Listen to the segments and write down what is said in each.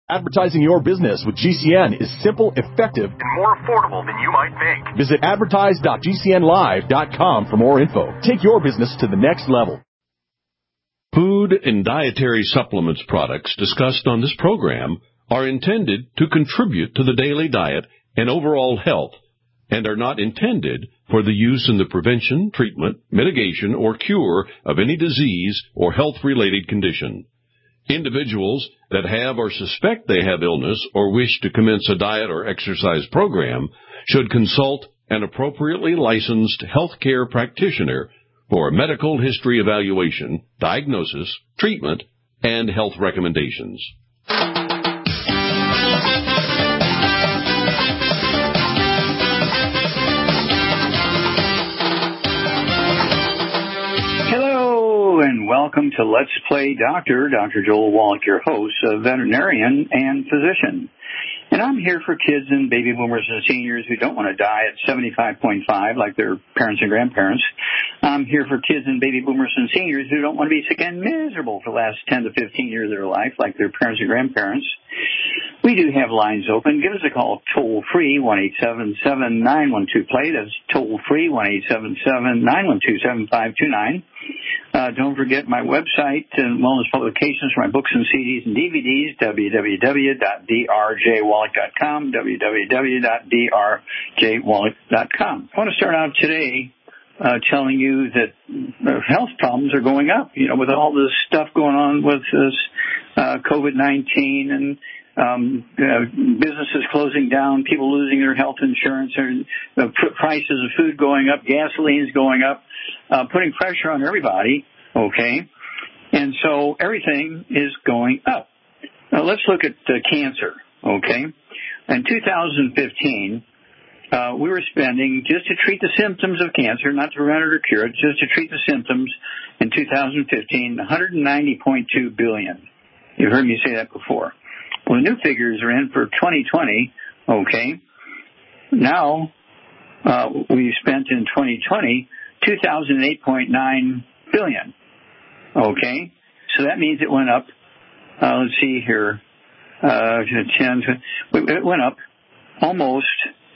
Advertising your business with GCN is simple, effective, and more affordable than you might think. Visit advertise.gcnlive.com for more info. Take your business to the next level. Food and dietary supplements products discussed on this program are intended to contribute to the daily diet and overall health and are not intended for the use in the prevention, treatment, mitigation, or cure of any disease or health-related condition. Individuals that have or suspect they have illness or wish to commence a diet or exercise program should consult an appropriately licensed healthcare practitioner for a medical history evaluation, diagnosis, treatment, and health recommendations. And welcome to Let's Play Doctor. Dr. Joel Wallach, your host, a veterinarian and physician. And I'm here for kids and baby boomers and seniors who don't want to die at 75.5 like their parents and grandparents. I'm here for kids and baby boomers and seniors who don't want to be sick and miserable for the last 10 to 15 years of their life like their parents and grandparents. We do have lines open. Give us a call toll-free, 1-877-912-PLAY. That's toll-free, 1-877-912-7529. Don't forget my website and wellness publications for my books and CDs and DVDs, www.drjwallach.com, www.drjwallach.com. I want to start out today telling you that health problems are going up, with all this stuff going on with this COVID-19 and businesses closing down, people losing their health insurance, or prices of food going up, gasoline's going up, putting pressure on everybody, okay? And so everything is going up. Now let's look at cancer, okay? In 2015, we were spending, just to treat the symptoms of cancer, not to prevent it or cure it, just to treat the symptoms, in 2015, $190.2 billion. You've heard me say that before. Well, the new figures are in for 2020, okay? Now, we spent in 2020 $2,008.9 billion, okay? So that means it went up, let's see here, it went up almost,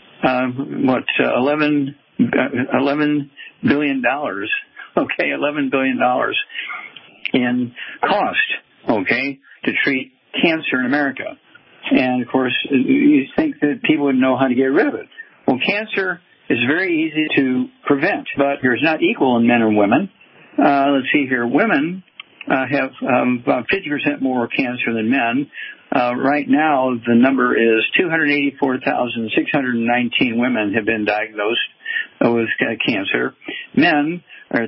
$11 billion, okay, $11 billion in cost, okay, to treat cancer in America. And, of course, you think that people would know how to get rid of it. Well, cancer is very easy to prevent, but it's not equal in men and women. Let's see here. Women have about 50% more cancer than men. Right now, the number is 284,619 women have been diagnosed with cancer. Men are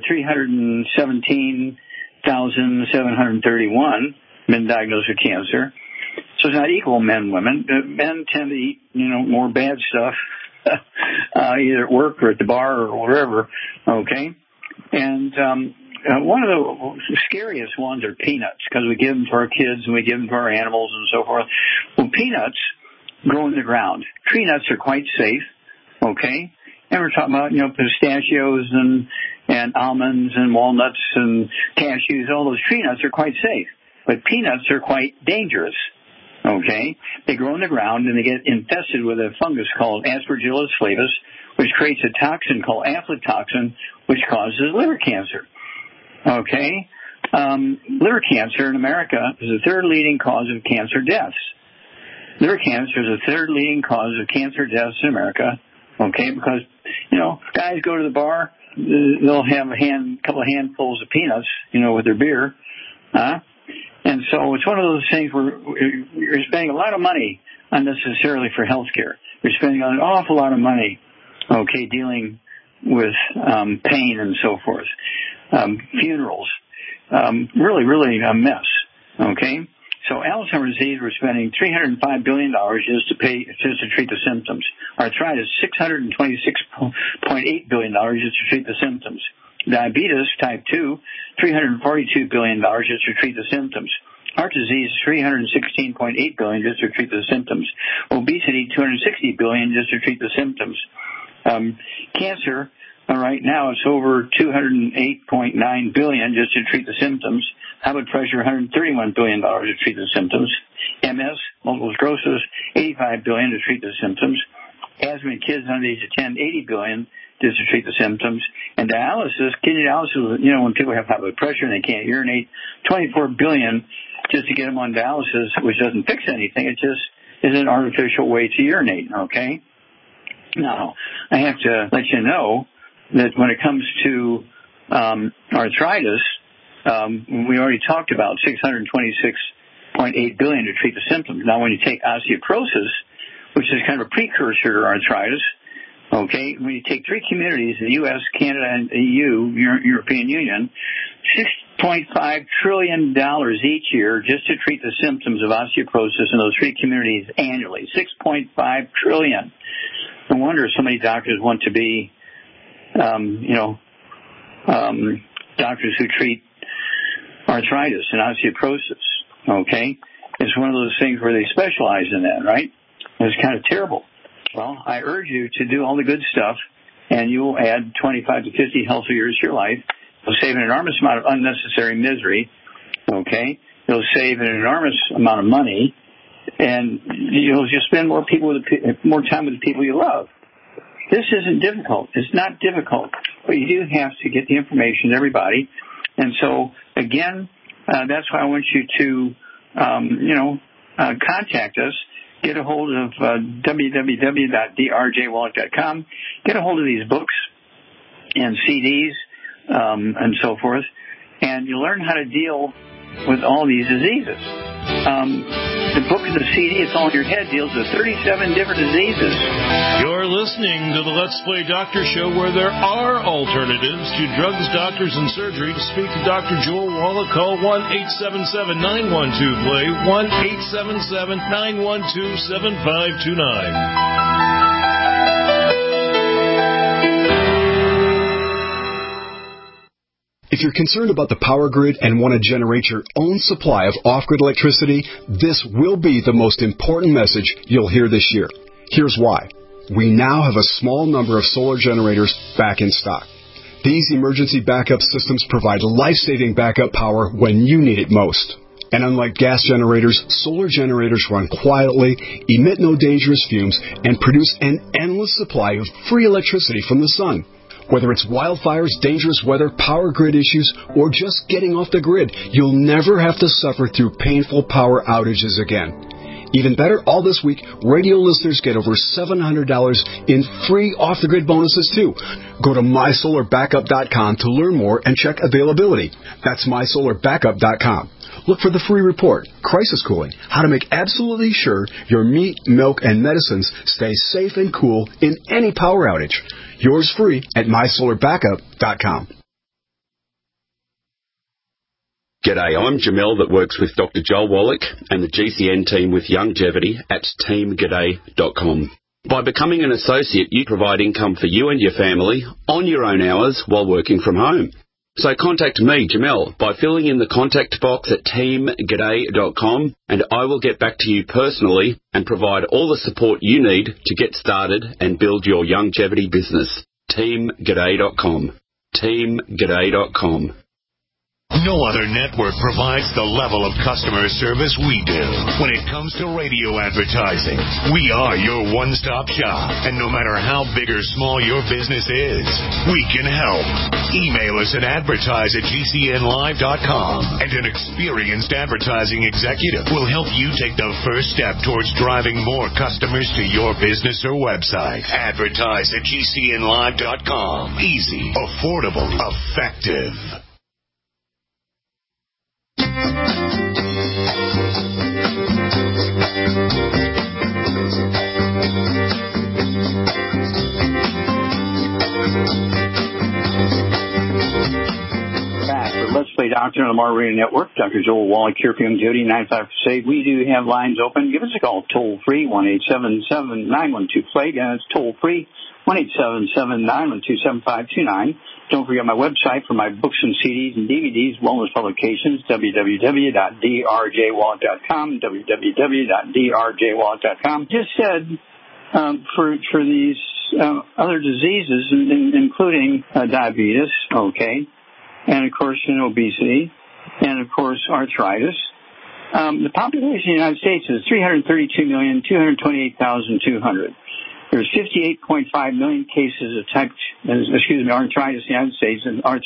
317,731 been diagnosed with cancer. So it's not equal men and women. Men tend to eat, more bad stuff, either at work or at the bar or wherever, okay? And one of the scariest ones are peanuts, because we give them to our kids and we give them to our animals and so forth. Well, peanuts grow in the ground. Tree nuts are quite safe, okay? And we're talking about, pistachios and almonds and walnuts and cashews. All those tree nuts are quite safe. But peanuts are quite dangerous, okay? They grow in the ground and they get infested with a fungus called Aspergillus flavus, which creates a toxin called aflatoxin, which causes liver cancer, okay? Liver cancer in America is the third leading cause of cancer deaths. Liver cancer is the third leading cause of cancer deaths in America, okay? Because, guys go to the bar, they'll have a couple of handfuls of peanuts, with their beer, and so it's one of those things where you're spending a lot of money unnecessarily for health care. You're spending an awful lot of money, okay, dealing with pain and so forth. Funerals. Really a mess, okay? So Alzheimer's disease, we're spending $305 billion just to treat the symptoms. Arthritis, $626.8 billion just to treat the symptoms. Diabetes, type 2, $342 billion just to treat the symptoms. Heart disease, $316.8 billion just to treat the symptoms. Obesity, $260 billion just to treat the symptoms. Cancer, right now it's over $208.9 billion just to treat the symptoms. High blood pressure, $131 billion to treat the symptoms. MS, multiple sclerosis, $85 billion to treat the symptoms. Asthma in kids under the age of 10, $80 billion just to treat the symptoms. And dialysis, kidney dialysis, when people have high blood pressure and they can't urinate, $24 billion just to get them on dialysis, which doesn't fix anything. It just is an artificial way to urinate, okay? Now, I have to let you know that when it comes to arthritis, we already talked about $626.8 billion to treat the symptoms. Now, when you take osteoporosis, which is kind of a precursor to arthritis, okay, when you take three communities, the U.S., Canada, and EU, European Union, $6.5 trillion each year just to treat the symptoms of osteoporosis in those three communities annually. $6.5 trillion. No wonder so many doctors want to be, doctors who treat arthritis and osteoporosis, okay? It's one of those things where they specialize in that, right? It's kind of terrible. Well, I urge you to do all the good stuff, and you will add 25 to 50 healthy years to your life. You'll save an enormous amount of unnecessary misery, okay? You'll save an enormous amount of money, and you'll just spend more time with the people you love. This isn't difficult. It's not difficult, but you do have to get the information to everybody. And so, again, that's why I want you to, contact us. Get a hold of www.drjwallach.com. Get a hold of these books and CDs and so forth, and you learn how to deal with all these diseases. The book and the CD, it's all in your head, deals with 37 different diseases. You're listening to the Let's Play Doctor Show, where there are alternatives to drugs, doctors, and surgery. To speak to Dr. Joel Wallach, call 1-877-912-PLAY, 1-877-912-7529. If you're concerned about the power grid and want to generate your own supply of off-grid electricity, this will be the most important message you'll hear this year. Here's why. We now have a small number of solar generators back in stock. These emergency backup systems provide life-saving backup power when you need it most. And unlike gas generators, solar generators run quietly, emit no dangerous fumes, and produce an endless supply of free electricity from the sun. Whether it's wildfires, dangerous weather, power grid issues, or just getting off the grid, you'll never have to suffer through painful power outages again. Even better, all this week, radio listeners get over $700 in free off-the-grid bonuses, too. Go to mysolarbackup.com to learn more and check availability. That's mysolarbackup.com. Look for the free report, Crisis Cooling, how to make absolutely sure your meat, milk, and medicines stay safe and cool in any power outage. Yours free at mysolarbackup.com. G'day, I'm Jamel that works with Dr. Joel Wallach and the GCN team with Longevity at teamg'day.com. By becoming an associate, you provide income for you and your family on your own hours while working from home. So contact me, Jamel, by filling in the contact box at teamg'day.com, and I will get back to you personally and provide all the support you need to get started and build your longevity business. teamg'day.com. teamg'day.com. No other network provides the level of customer service we do. When it comes to radio advertising, we are your one-stop shop. And no matter how big or small your business is, we can help. Email us at advertise@gcnlive.com, and an experienced advertising executive will help you take the first step towards driving more customers to your business or website. Advertise@gcnlive.com. Easy, affordable, effective. Back with Let's Play Doctor on the Mar Radio Network. Dr. Joel Wallach here for Longevity 95%. We do have lines open. Give us a call toll free, 1-877-912-PLAY. Again, it's toll free, 1-877-912-7529. Don't forget my website for my books and CDs and DVDs, wellness publications, www.drjwallach.com, www.drjwallach.com. Just said for these other diseases, including diabetes, okay, and of course obesity, and of course arthritis, The population of the United States is 332,228,200. There's 58.5 million cases of arthritis in the United States.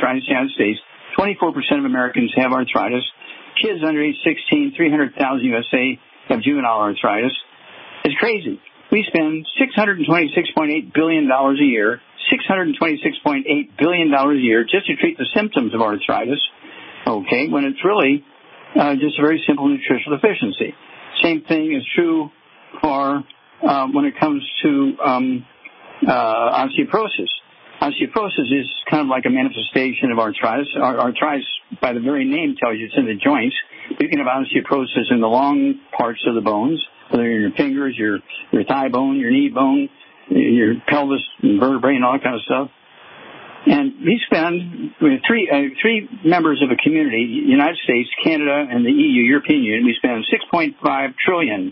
24% of Americans have arthritis. Kids under age 16, 300,000 USA have juvenile arthritis. It's crazy. We spend $626.8 billion a year, $626.8 billion a year just to treat the symptoms of arthritis, okay, when it's really just a very simple nutritional deficiency. Same thing is true for when it comes to osteoporosis. Osteoporosis is kind of like a manifestation of arthritis. Arthritis, by the very name, tells you it's in the joints. You can have osteoporosis in the long parts of the bones, whether in your fingers, your thigh bone, your knee bone, your pelvis, and vertebrae, and all that kind of stuff. And we spend three members of a community, the United States, Canada, and the EU, European Union. We spend $6.5 trillion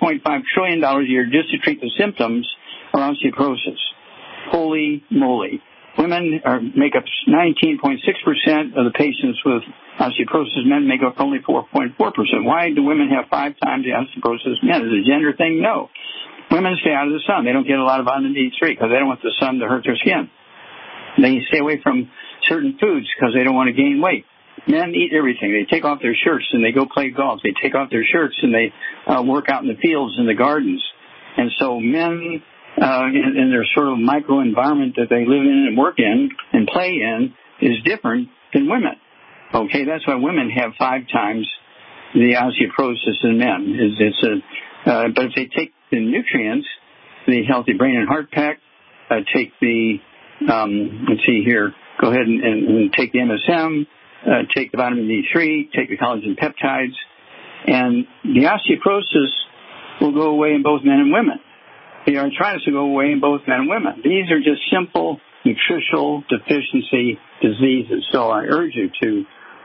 a year just to treat the symptoms of osteoporosis. Holy moly. Women make up 19.6% of the patients with osteoporosis. Men make up only 4.4%. Why do women have 5 times the osteoporosis as men? Is it a gender thing? No. Women stay out of the sun. They don't get a lot of vitamin D3 because they don't want the sun to hurt their skin. They stay away from certain foods because they don't want to gain weight. Men eat everything. They take off their shirts and they go play golf. They take off their shirts and they work out in the fields and the gardens. And so men, in their sort of microenvironment that they live in and work in and play in, is different than women. Okay, that's why women have 5 times the osteoporosis than men. But if they take the nutrients, the Healthy Brain and Heart Pack, take the let's see here. Go ahead and take the MSM, take the vitamin D3, take the collagen peptides, and the osteoporosis will go away in both men and women. The arthritis will go away in both men and women. These are just simple nutritional deficiency diseases. So I urge you to,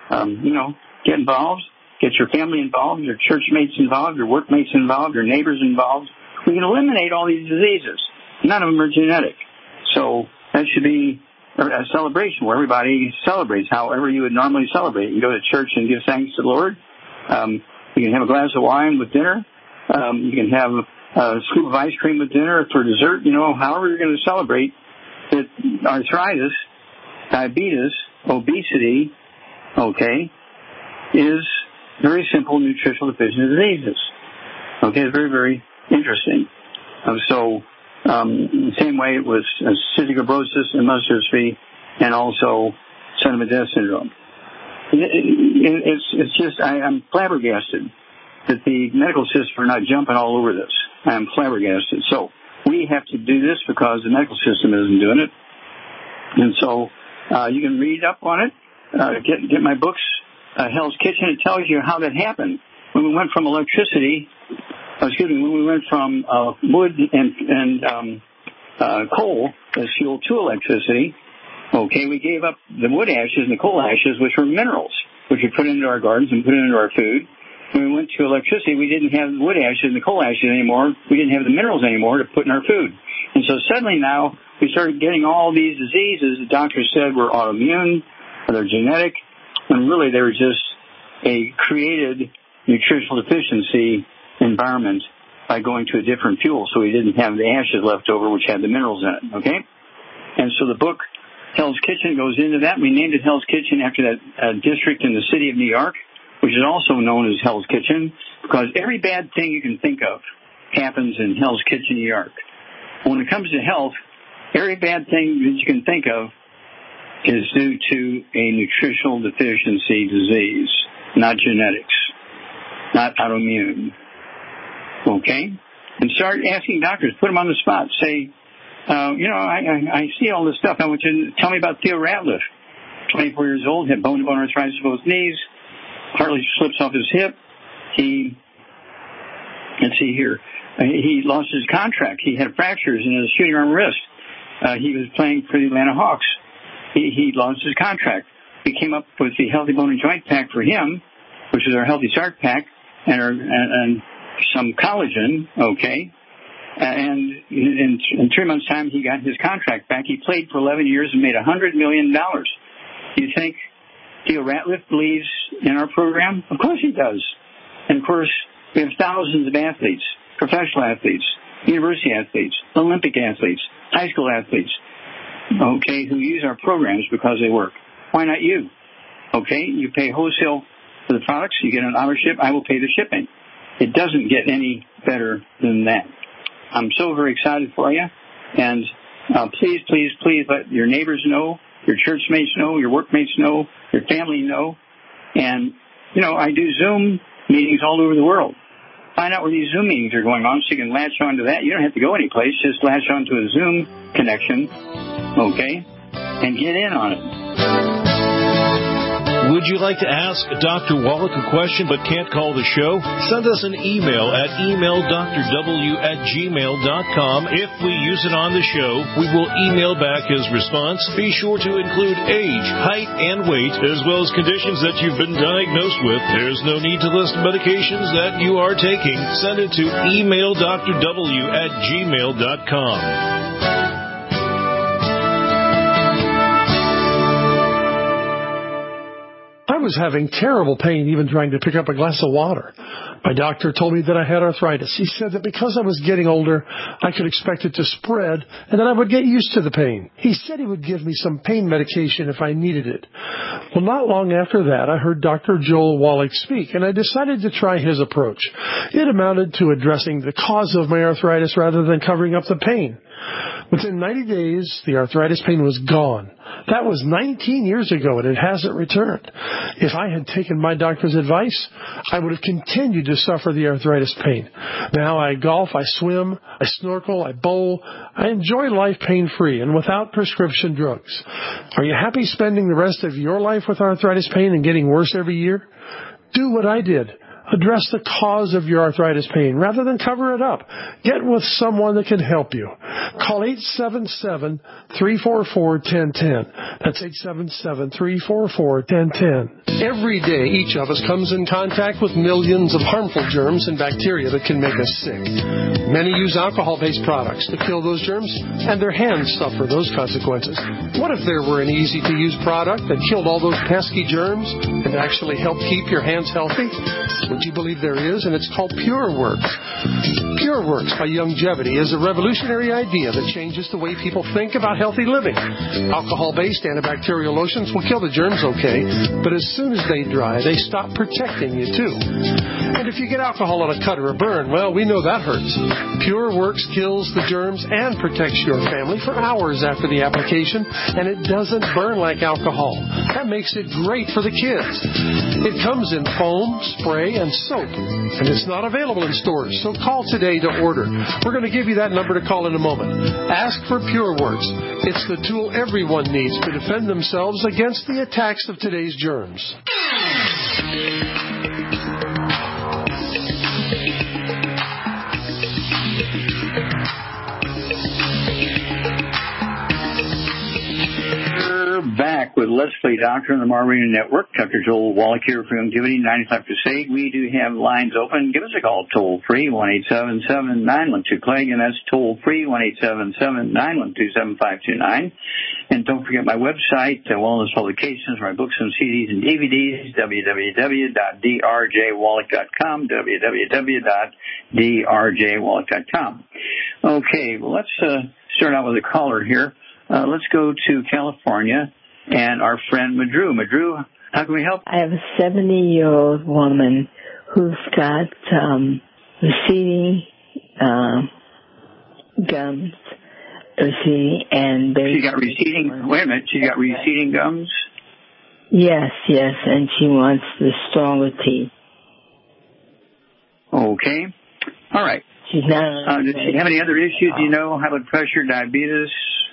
get involved, get your family involved, your church mates involved, your workmates involved, your neighbors involved. We can eliminate all these diseases. None of them are genetic. So that should be a celebration where everybody celebrates however you would normally celebrate. You can go to church and give thanks to the Lord. You can have a glass of wine with dinner. You can have a scoop of ice cream with dinner for dessert. However you're going to celebrate that arthritis, diabetes, obesity, okay, is very simple nutritional deficiency diseases. Okay, it's very, very interesting. Same way it was cystic fibrosis and muscular dystrophy, and also sudden death syndrome. It's just I'm flabbergasted that the medical system are not jumping all over this. I'm flabbergasted. So we have to do this because the medical system isn't doing it. And so you can read up on it. Get my books, Hell's Kitchen. It tells you how that happened. When we went from when we went from wood and coal as fuel to electricity, okay, we gave up the wood ashes and the coal ashes, which were minerals, which we put into our gardens and put into our food. When we went to electricity, we didn't have the wood ashes and the coal ashes anymore. We didn't have the minerals anymore to put in our food. And so suddenly now we started getting all these diseases the doctors said were autoimmune, or they're genetic, when really they were just a created nutritional deficiency environment by going to a different fuel, so we didn't have the ashes left over, which had the minerals in it, okay? And so the book Hell's Kitchen goes into that. We named it Hell's Kitchen after that district in the city of New York, which is also known as Hell's Kitchen, because every bad thing you can think of happens in Hell's Kitchen, New York. When it comes to health, every bad thing that you can think of is due to a nutritional deficiency disease, not genetics, not autoimmune. Okay? And start asking doctors, put them on the spot. Say, I see all this stuff. I want you to tell me about Theo Ratliff. 24 years old, had bone-to-bone arthritis in both knees, partly slips off his hip. He lost his contract. He had fractures in his shooting arm wrist. He was playing for the Atlanta Hawks. He lost his contract. We came up with the Healthy Bone and Joint Pack for him, which is our Healthy Start Pack, and some collagen, okay? And in 3 months' time, he got his contract back. He played for 11 years and made $100 million. Do you think Theo Ratliff believes in our program? Of course he does. And, of course, we have thousands of athletes, professional athletes, university athletes, Olympic athletes, high school athletes, okay, who use our programs because they work. Why not you? Okay, you pay wholesale for the products, you get an ownership, I will pay the shipping. It doesn't get any better than that. I'm so very excited for you, and please, please, please let your neighbors know, your church mates know, your workmates know, your family know. And, you know, I do Zoom meetings all over the world. Find out where these Zoom meetings are going on so you can latch on to that. You don't have to go anyplace. Just latch on to a Zoom connection, okay, and get in on it. Would you like to ask Dr. Wallach a question but can't call the show? Send us an email at emaildrw@gmail.com. If we use it on the show, we will email back his response. Be sure to include age, height, and weight, as well as conditions that you've been diagnosed with. There's no need to list medications that you are taking. Send it to emaildrw@gmail.com. I was having terrible pain even trying to pick up a glass of water. My doctor told me that I had arthritis. He said that because I was getting older, I could expect it to spread and that I would get used to the pain. He said he would give me some pain medication if I needed it. Well, not long after that, I heard Dr. Joel Wallach speak, and I decided to try his approach. It amounted to addressing the cause of my arthritis rather than covering up the pain. Within 90 days, the arthritis pain was gone. That was 19 years ago, and it hasn't returned. If I had taken my doctor's advice, I would have continued to suffer the arthritis pain. Now I golf, I swim, I snorkel, I bowl. I enjoy life pain-free and without prescription drugs. Are you happy spending the rest of your life with arthritis pain and getting worse every year? Do what I did. Address the cause of your arthritis pain rather than cover it up. Get with someone that can help you. Call 877-344-1010. That's 877-344-1010. Every day, each of us comes in contact with millions of harmful germs and bacteria that can make us sick. Many use alcohol-based products to kill those germs, and their hands suffer those consequences. What if there were an easy-to-use product that killed all those pesky germs and actually helped keep your hands healthy? Would you believe there is? And it's called PureWorks. PureWorks by Youngevity is a revolutionary idea that changes the way people think about healthy living. Alcohol-based antibacterial lotions will kill the germs okay, but as soon as they dry, they stop protecting you too. And if you get alcohol on a cut or a burn, well, we know that hurts. PureWorks kills the germs and protects your family for hours after the application, and it doesn't burn like alcohol. That makes it great for the kids. It comes in foam, spray, and soap, and it's not available in stores, so call today to order. We're going to give you that number to call in a moment. Ask for PureWorks. It's the tool everyone needs to defend themselves against the attacks of today's germs. Back with Let's Play Doctor on the Marina Network. Dr. Joel Wallach here for Youngevity 95 Crusade. We do have lines open. Give us a call toll free, 1-877-912-CLAG, and that's toll free, 1-877-912-7529. And don't forget my website, Wellness Publications, my books and CDs and DVDs, www.drjwallach.com, www.drjwallach.com. Okay, well, let's start out with a caller here. Let's go to California and our friend Madru. Madru, how can we help? I have a 70-year-old woman who's got receding gums. And she got receding. Wait a minute. She got receding gums. Yes, and she wants the stronger teeth. Okay. All right. She's not. Does she have any other issues? Do you know? High blood pressure, diabetes?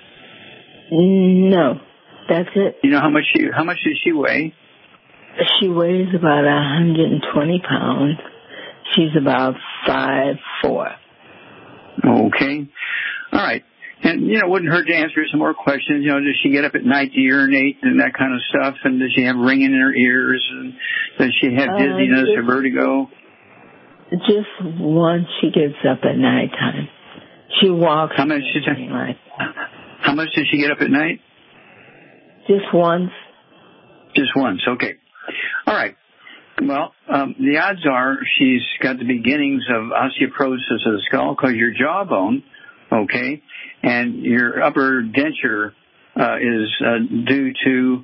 No, that's it. You know how much does she weigh? She weighs about 120 pounds. She's about 5'4". Okay. All right. And, it wouldn't hurt to answer some more questions. Does she get up at night to urinate and that kind of stuff? And does she have ringing in her ears? And does she have dizziness or vertigo? Just once she gets up at nighttime. She walks. How much does she get up at night? Just once. Just once, okay. All right. Well, the odds are she's got the beginnings of osteoporosis of the skull because your jawbone, okay, and your upper denture is due to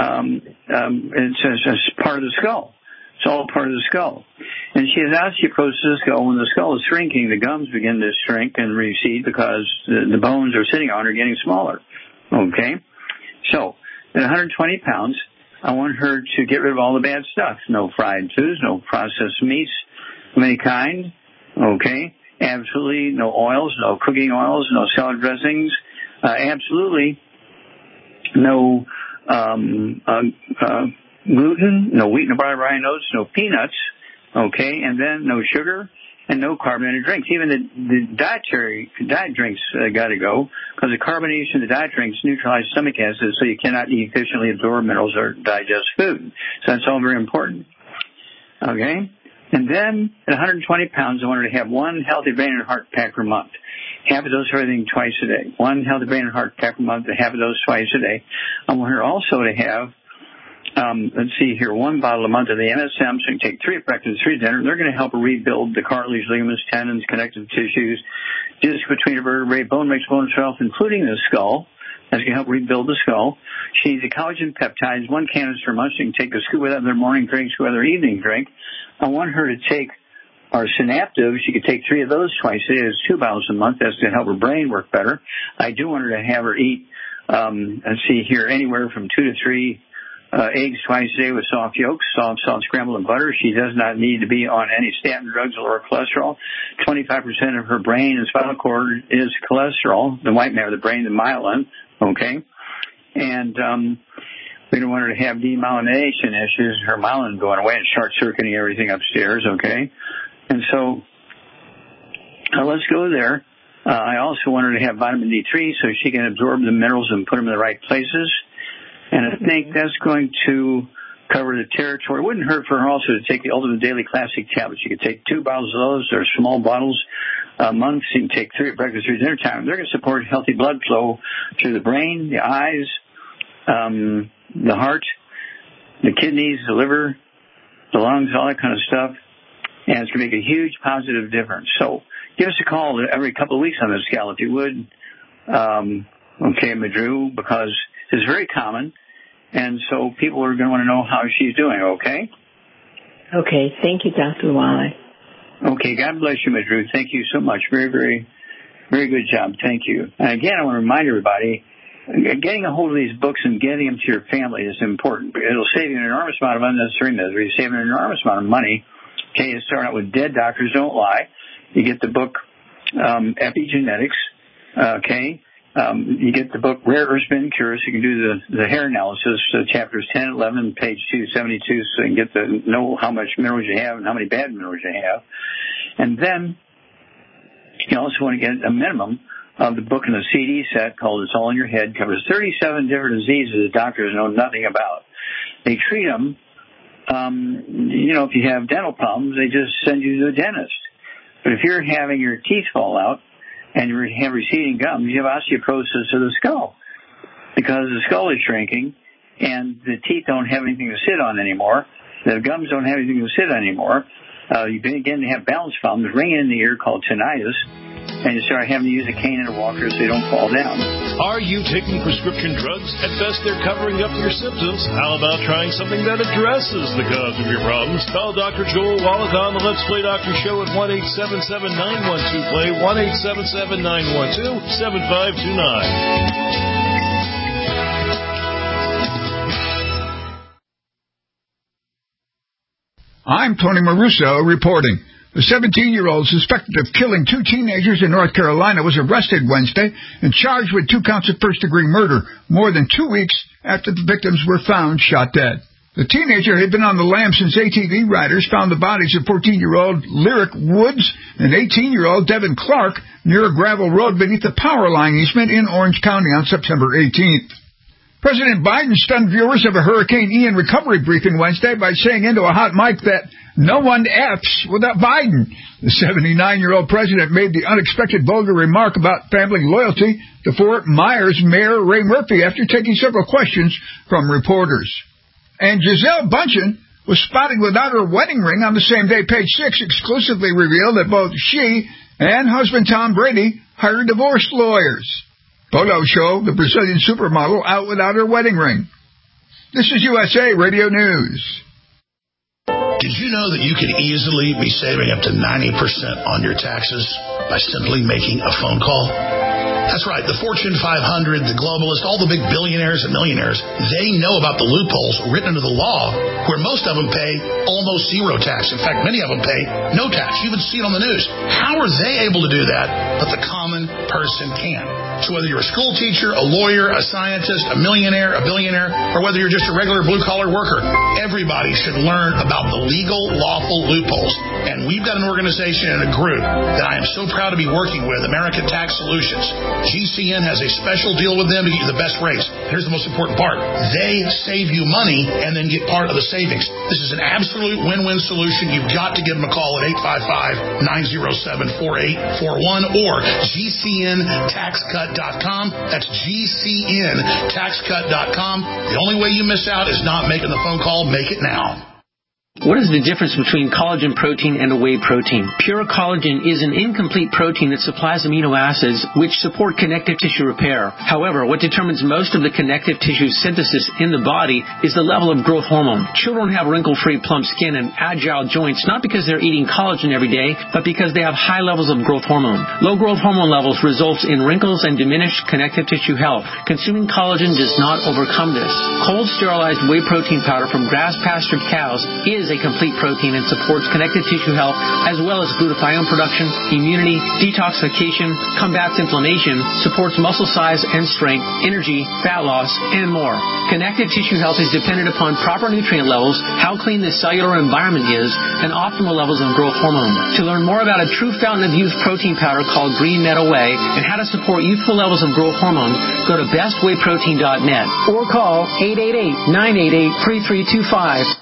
it's part of the skull. It's all part of the skull. And she has osteoporosis of the skull. When the skull is shrinking, the gums begin to shrink and recede because the bones are sitting on are getting smaller. Okay? So, at 120 pounds, I want her to get rid of all the bad stuff. No fried foods, no processed meats of any kind. Okay? Absolutely no oils, no cooking oils, no salad dressings. Absolutely no gluten, no wheat, no barley, oats, no peanuts, okay, and then no sugar and no carbonated drinks. Even the diet drinks got to go because the carbonation of the diet drinks neutralize stomach acid, so you cannot efficiently absorb minerals or digest food. So that's all very important. Okay, and then at 120 pounds, I want her to have one healthy brain and heart pack per month. Half a dose of everything twice a day. One healthy brain and heart pack per month, half a dose twice a day. I want her also to have let's see here, 1 bottle a month of the MSM, so you can take 3 at breakfast, 3 at dinner. They're going to help her rebuild the cartilage, ligaments, tendons, connective tissues, disc between the vertebrae, bone makes bone itself, including the skull. That's going to help rebuild the skull. She needs a collagen peptides, 1 canister a month. So you can take a scoop of that in their morning drink, scoop of their evening drink. I want her to take our Synaptive. She could take 3 of those twice a day. It's 2 bottles a month. That's to help her brain work better. I do want her to have her eat, let's see here, anywhere from 2 to 3 eggs twice a day with soft yolks, soft scrambled and butter. She does not need to be on any statin drugs or cholesterol. 25% of her brain and spinal cord is cholesterol, the white matter of the brain, the myelin, okay? And we don't want her to have demyelination issues, her myelin going away and short-circuiting everything upstairs, okay? And so let's go there. I also want her to have vitamin D3 so she can absorb the minerals and put them in the right places. And I think that's going to cover the territory. It wouldn't hurt for her also to take the Ultimate Daily Classic tablets. You could take 2 bottles of those. They're small bottles a month. So you can take 3 at breakfast, 3 at dinner time. They're going to support healthy blood flow through the brain, the eyes, the heart, the kidneys, the liver, the lungs, all that kind of stuff. And it's going to make a huge positive difference. So give us a call every couple of weeks on this gal if you would. Okay, Madru, because it's very common, and so people are going to want to know how she's doing, okay? Okay, thank you, Dr. Wally. Okay, God bless you, Madru. Thank you so much. Very, very, very good job. Thank you. And again, I want to remind everybody, getting a hold of these books and getting them to your family is important. It'll save you an enormous amount of unnecessary misery, save an enormous amount of money. Okay, you start out with Dead Doctors Don't Lie. You get the book Epigenetics, okay? You get the book Rare Earths Been Cures. You can do the hair analysis, chapters 10 and 11, page 272, so you can get to know how much minerals you have and how many bad minerals you have. And then you also want to get a minimum of the book in the CD set called It's All in Your Head. Covers 37 different diseases that doctors know nothing about. They treat them, if you have dental problems, they just send you to the dentist. But if you're having your teeth fall out, and you have receding gums, you have osteoporosis of the skull because the skull is shrinking and the teeth don't have anything to sit on anymore. The gums don't have anything to sit on anymore. You begin to have balance problems, ringing in the ear called tinnitus, and you start having to use a cane and a walker so you don't fall down. Are you taking prescription drugs? At best, they're covering up your symptoms. How about trying something that addresses the cause of your problems? Call Dr. Joel Wallach on the Let's Play Doctor Show at 1-877-912-PLAY, 1-877-912-7529. I'm Tony Maruso reporting. The 17-year-old suspected of killing 2 teenagers in North Carolina was arrested Wednesday and charged with 2 counts of first-degree murder, more than 2 weeks after the victims were found shot dead. The teenager had been on the lam since ATV riders found the bodies of 14-year-old Lyric Woods and 18-year-old Devin Clark near a gravel road beneath the power line easement in Orange County on September 18th. President Biden stunned viewers of a Hurricane Ian recovery briefing Wednesday by saying into a hot mic that no one F's without Biden. The 79-year-old president made the unexpected vulgar remark about family loyalty to Fort Myers Mayor Ray Murphy after taking several questions from reporters. And Gisele Bündchen was spotted without her wedding ring on the same day. Page 6 exclusively revealed that both she and husband Tom Brady hired divorce lawyers. Photos show the Brazilian supermodel out without her wedding ring. This is USA Radio News. Did you know that you could easily be saving up to 90% on your taxes by simply making a phone call? That's right. The Fortune 500, the globalists, all the big billionaires and millionaires, they know about the loopholes written into the law where most of them pay almost zero tax. In fact, many of them pay no tax. You even see it on the news. How are they able to do that, but the common person can't? So whether you're a school teacher, a lawyer, a scientist, a millionaire, a billionaire, or whether you're just a regular blue-collar worker, everybody should learn about the legal, lawful loopholes. And we've got an organization and a group that I am so proud to be working with, American Tax Solutions. GCN has a special deal with them to get you the best rates. Here's the most important part. They save you money and then get part of the savings. This is an absolute win-win solution. You've got to give them a call at 855-907-4841 or GCNTaxCut.com. That's GCNTaxCut.com. The only way you miss out is not making the phone call. Make it now. What is the difference between collagen protein and a whey protein? Pure collagen is an incomplete protein that supplies amino acids which support connective tissue repair. However, what determines most of the connective tissue synthesis in the body is the level of growth hormone. Children have wrinkle-free, plump skin and agile joints not because they're eating collagen every day, but because they have high levels of growth hormone. Low growth hormone levels results in wrinkles and diminished connective tissue health. Consuming collagen does not overcome this. Cold sterilized whey protein powder from grass-pastured cows is a complete protein and supports connective tissue health as well as glutathione production, immunity, detoxification, combats inflammation, supports muscle size and strength, energy, fat loss, and more. Connective tissue health is dependent upon proper nutrient levels, how clean the cellular environment is, and optimal levels of growth hormone. To learn more about a true fountain of youth protein powder called Green Meadow Whey and how to support youthful levels of growth hormone, go to bestwheyprotein.net or call 888-988-3325.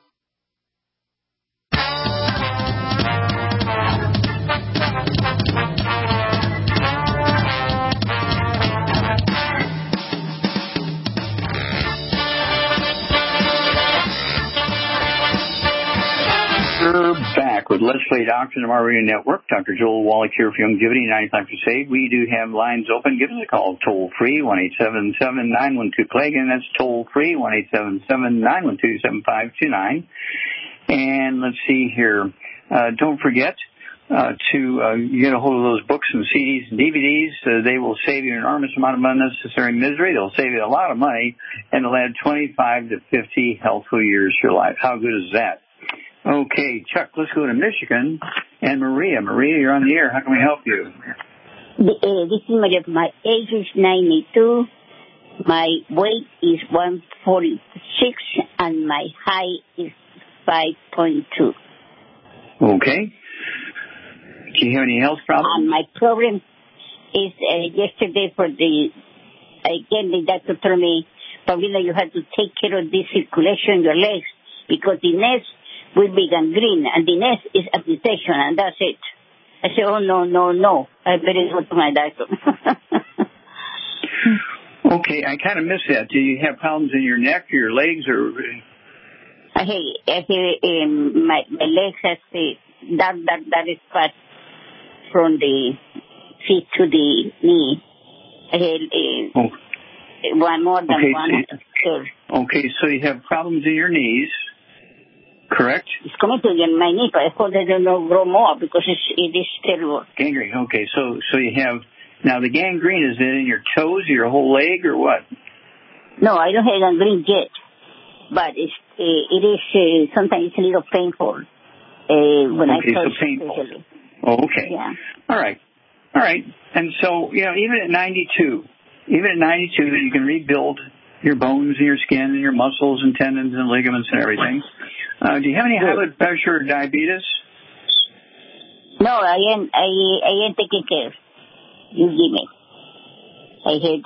Back with Leslie Doctor of our radio network. Dr. Joel Wallach here for Longevity 95 Crusade. We do have lines open. Give us a call toll free 1-877-912-PLAY. Again, that's toll free 1-877-912-7529. And let's see here. Don't forget to get a hold of those books and CDs and DVDs. They will save you an enormous amount of unnecessary misery. They'll save you a lot of money, and they'll add 25 to 50 healthful years to your life. How good is that? Okay, Chuck, let's go to Michigan. And Maria. Maria, you're on the air. How can we help you? This is Maria. My age is 92. My weight is 146, and my height is 5.2. Okay. Do you have any health problems? My problem is yesterday the doctor told me, Paulina, you have to take care of this circulation in your legs because the next will be gangrene, and the next is amputation, and that's it. I said, oh, no. I better go to my doctor. Okay, I kind of missed that. Do you have problems in your neck or your legs? Or my legs has that is fat from the feet to the knee. One more than one. Okay, so you have problems in your knees. Correct? It's coming to my knee, but I hope they don't grow more because it is terrible. Gangrene. Okay, so you have, now the gangrene, is it in your toes, your whole leg, or what? No, I don't have gangrene yet, but it is sometimes it's a little painful when I touch. So painful. Oh, okay. Yeah. All right. And so, even at 92, you can rebuild your bones and your skin and your muscles and tendons and ligaments and everything. Do you have any high blood pressure or diabetes? No, I ain't taking care. You give me. I had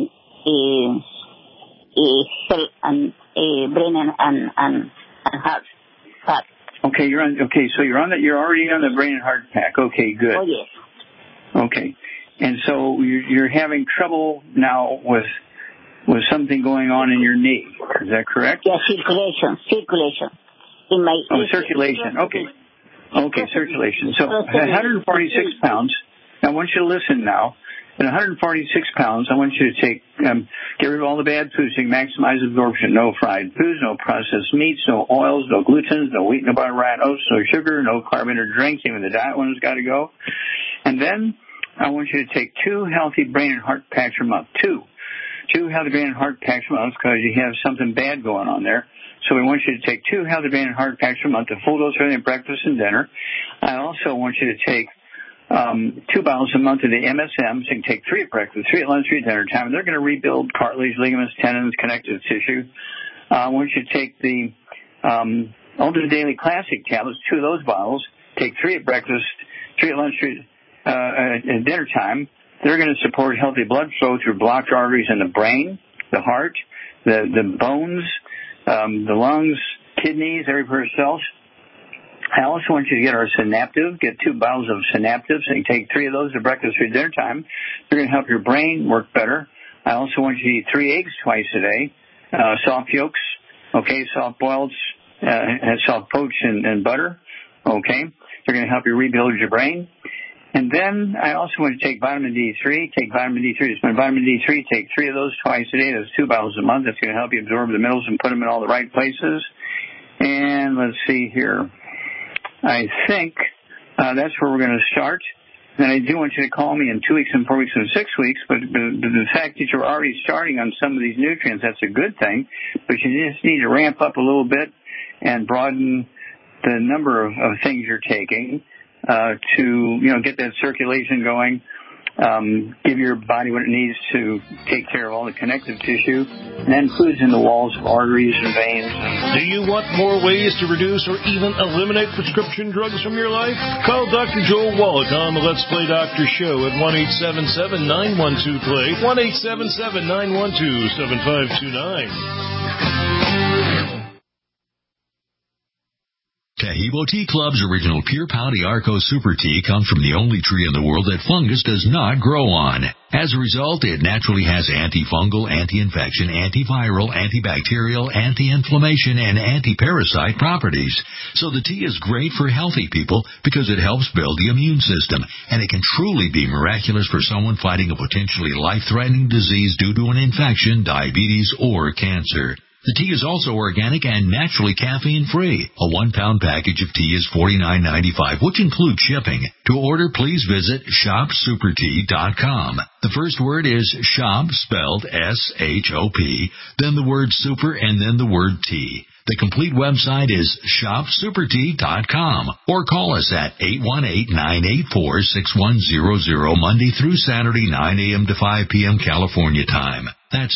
the and brain and heart. Okay, you're already on the brain and heart pack. Okay, good. Oh yes. Okay, and so you're having trouble now with something going on in your knee. Is that correct? Yeah, circulation. in my... circulation. Okay. Okay, circulation. So at 146 pounds, I want you to listen now. At 146 pounds, I want you to take, get rid of all the bad foods, so you maximize absorption. No fried foods, no processed meats, no oils, no glutens, no wheat, no butter, rat, oats, no sugar, no carbonated drinks. Even the diet one's got to go. And then I want you to take 2 healthy brain and heart packs a month. 2 healthy brain and heart packs a month because you have something bad going on there. So we want you to take 2 healthy brain and heart packs a month, a full dose of breakfast and dinner. I also want you to take 2 bottles a month of the MSM, so you can take 3 at breakfast, 3 at lunch, 3 at dinner time, and they're going to rebuild cartilage, ligaments, tendons, connective tissue. I want you to take the Ultra Daily Classic tablets, 2 of those bottles, take 3 at breakfast, 3 at lunch, 3 at dinner time. They're going to support healthy blood flow through blocked arteries in the brain, the heart, the bones, the lungs, kidneys, every pair of cells. I also want you to get our Synaptive, get 2 bottles of Synaptive, so you can take 3 of those at breakfast or dinner time. They're going to help your brain work better. I also want you to eat 3 eggs twice a day, soft yolks, okay, soft boiled, soft poached and butter, okay. They're going to help you rebuild your brain. And then I also want you to take vitamin D3. Take vitamin D3. It's my vitamin D3. Take 3 of those twice a day. That's 2 bottles a month. That's going to help you absorb the minerals and put them in all the right places. And let's see here. I think that's where we're going to start. And I do want you to call me in 2 weeks and 4 weeks and 6 weeks. But the fact that you're already starting on some of these nutrients, that's a good thing. But you just need to ramp up a little bit and broaden the number of things you're taking to, get that circulation going, give your body what it needs to take care of all the connective tissue, and then foods in the walls of arteries and veins. Do you want more ways to reduce or even eliminate prescription drugs from your life? Call Dr. Joel Wallach on the Let's Play Doctor show at 1-877-912-PLAY, 1-877-912-7529. Tahibo Tea Club's original Pure Pau d'Arco Super Tea comes from the only tree in the world that fungus does not grow on. As a result, it naturally has antifungal, anti-infection, antiviral, antibacterial, anti-inflammation, and anti-parasite properties. So the tea is great for healthy people because it helps build the immune system, and it can truly be miraculous for someone fighting a potentially life-threatening disease due to an infection, diabetes, or cancer. The tea is also organic and naturally caffeine-free. A 1-pound package of tea is $49.95, which includes shipping. To order, please visit shopsupertea.com. The first word is shop, spelled S-H-O-P, then the word super, and then the word tea. The complete website is shopsupertea.com, or call us at 818-984-6100 Monday through Saturday, 9 a.m. to 5 p.m. California time. That's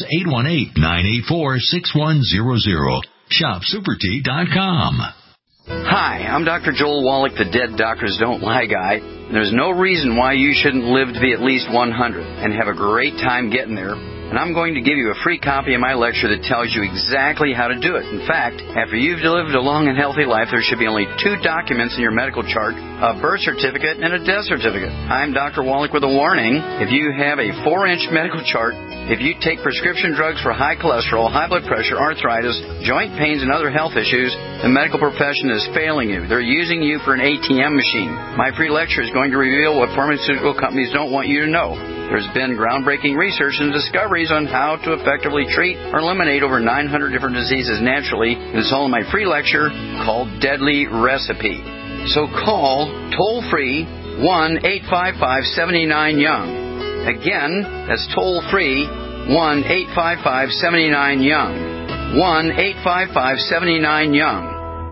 818-984-6100. shopsupertea.com. Hi, I'm Dr. Joel Wallach, the Dead Doctors Don't Lie guy. There's no reason why you shouldn't live to be at least 100 and have a great time getting there. And I'm going to give you a free copy of my lecture that tells you exactly how to do it. In fact, after you've lived a long and healthy life, there should be only 2 documents in your medical chart, a birth certificate and a death certificate. I'm Dr. Wallach with a warning. If you have a 4-inch medical chart, if you take prescription drugs for high cholesterol, high blood pressure, arthritis, joint pains, and other health issues, the medical profession is failing you. They're using you for an ATM machine. My free lecture is going to reveal what pharmaceutical companies don't want you to know. There's been groundbreaking research and discoveries on how to effectively treat or eliminate over 900 different diseases naturally. It's all in my free lecture called Deadly Recipe. So call toll-free 1-855-79-YOUNG. Again, that's toll-free 1-855-79-YOUNG. 1-855-79-YOUNG.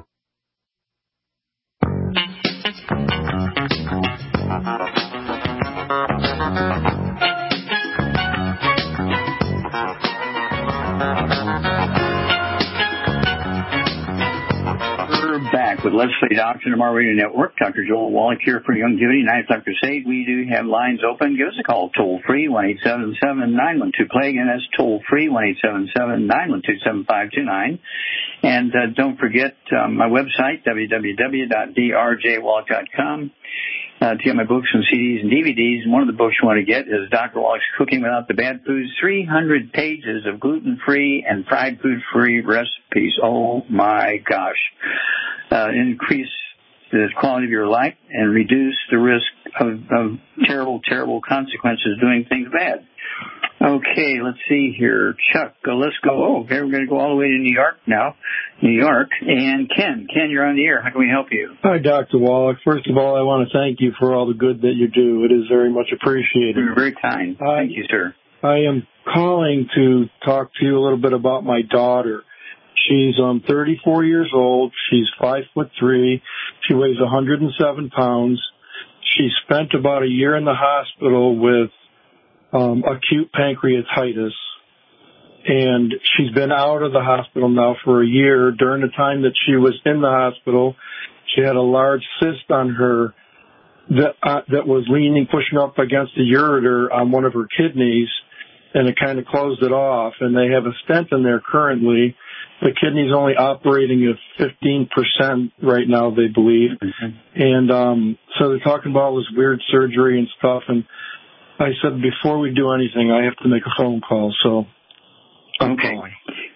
Back with Let's Play Doctor Tomorrow Radio Network. Dr. Joel Wallach here for Youngevity 9 O'Clock Crusade. We do have lines open. Give us a call toll-free 1-877-912-PLAY. Again, that's toll-free 1-877-912-7529. And don't forget my website, www.drjwallach.com. to get my books and CDs and DVDs. And one of the books you want to get is Dr. Wallach's Cooking Without the Bad Foods, 300 pages of gluten-free and fried food-free recipes. Oh, my gosh. Increase the quality of your life and reduce the risk of terrible, terrible consequences doing things bad. Okay, let's see here. Chuck, let's go. Oh, okay, we're going to go all the way to New York now. New York. And Ken, you're on the air. How can we help you? Hi, Dr. Wallach. First of all, I want to thank you for all the good that you do. It is very much appreciated. You're very kind. Thank you, sir. I am calling to talk to you a little bit about my daughter. She's 34 years old. She's 5'3". She weighs 107 pounds. She spent about a year in the hospital with acute pancreatitis, and she's been out of the hospital now for a year. During the time that she was in the hospital, she had a large cyst on her that was pushing up against the ureter on one of her kidneys, and it kind of closed it off, and they have a stent in there currently. The kidney's only operating at 15% right now, they believe. And so they're talking about all this weird surgery and stuff, and I said, before we do anything, I have to make a phone call, so I'm calling.